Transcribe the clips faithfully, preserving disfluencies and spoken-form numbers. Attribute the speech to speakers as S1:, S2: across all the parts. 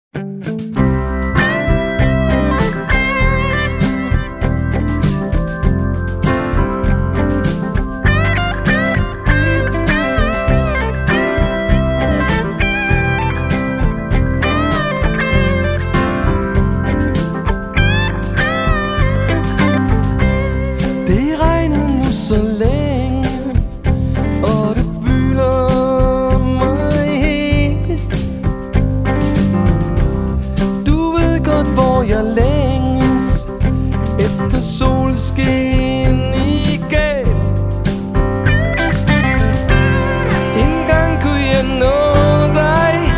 S1: Så længe, og det fylder mig helt. Du ved godt, hvor jeg længes efter solskin igen. En gang kunne jeg nå dig,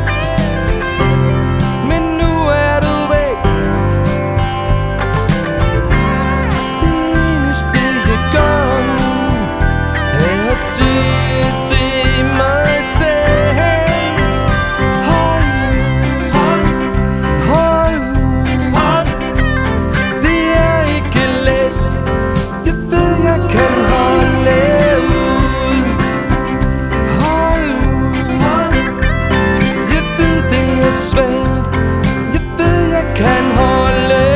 S1: men nu er du væk. Det eneste jeg gør nu er at sige til mig selv: hold ud, hold ud, hold ud. Det er ikke let, jeg ved jeg kan holde ud. Hold ud, hold ud. Jeg ved det er svært, jeg ved jeg kan holde ud.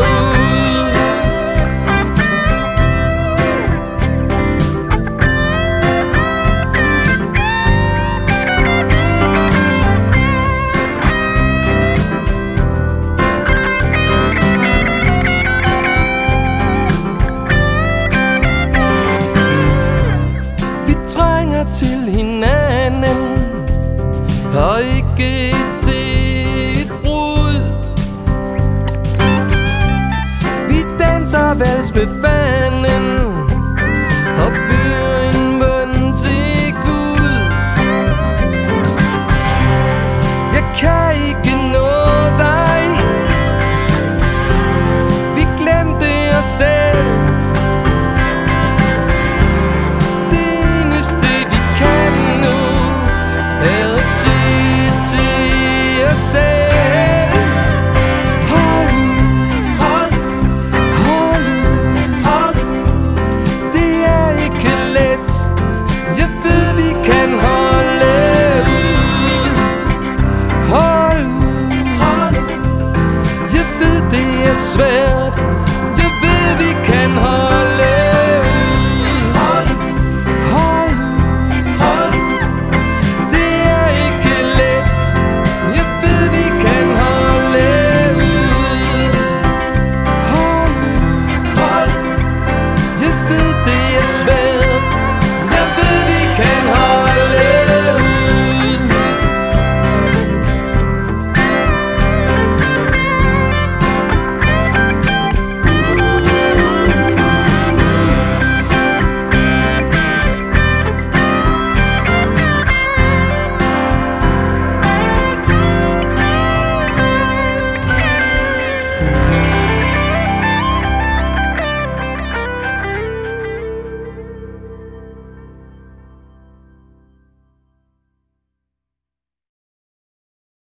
S1: Trænger til hinanden og ikke til et brud. Vi danser vals med fanden og beder en bøn til Gud. Jeg kan ikke nå dig, vi glemte os selv. Svært